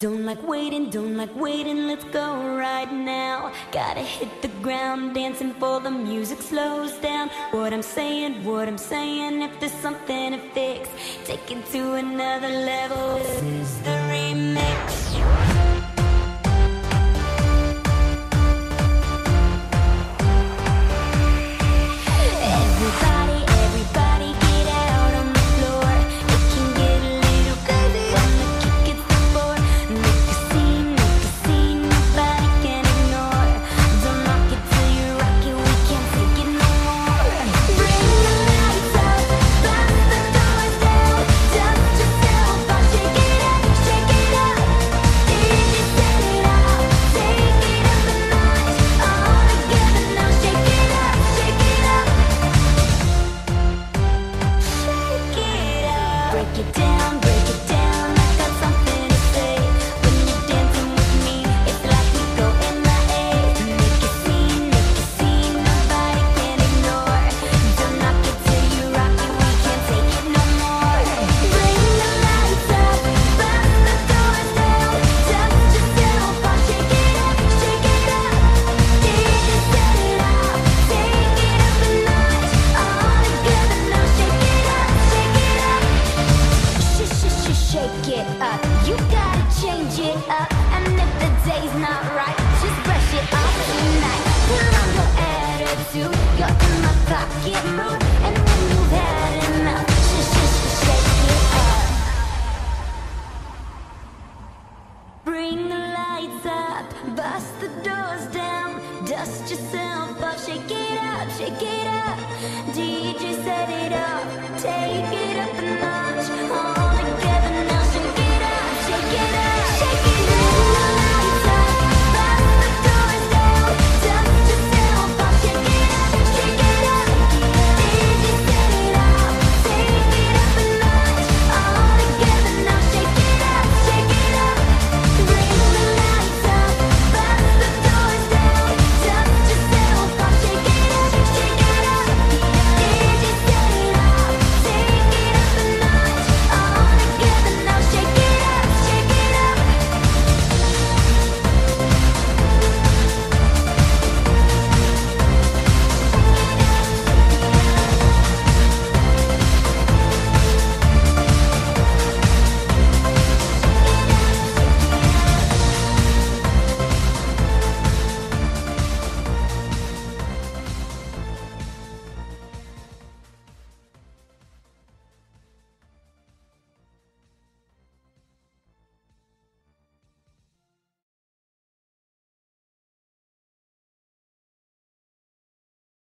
Don't like waiting, let's go right now. Gotta hit the ground, dancing for the music slows down. What I'm saying, if there's something to fix, take it to another level. This is the remix. Everybody get out on the floor. It can get a little crazy when the kick hits the floor. Make a scene, nobody can ignore. Don't knock it till you rock it, we can't take it no more. Bring the lights up, blast the doors down. Dust yourself off, shake it up, shake it up. DJ set it up, take it up a notch. All together now, shake it up, shake it up. Break it down, I got something to say. When you're dancing with me, it's like we go in the air. Make a scene, nobody can ignore. Don't knock it till you rock it, we can't take it no more. Bring the lights up, blast the doors down. Dust yourself off, shake it up, shake it up. DJ set it up, take it up a notch. All together now, shake it up, shake it up. Shake it up, you gotta change it up. And if the day's not right, just brush it off tonight. Put on your attitude, you're in my pocket mood. And when you've had enough, shake it up. Bring the lights up, bust the doors down. Dust yourself off, shake it up, shake it up. DJ set it up, take it up a notch.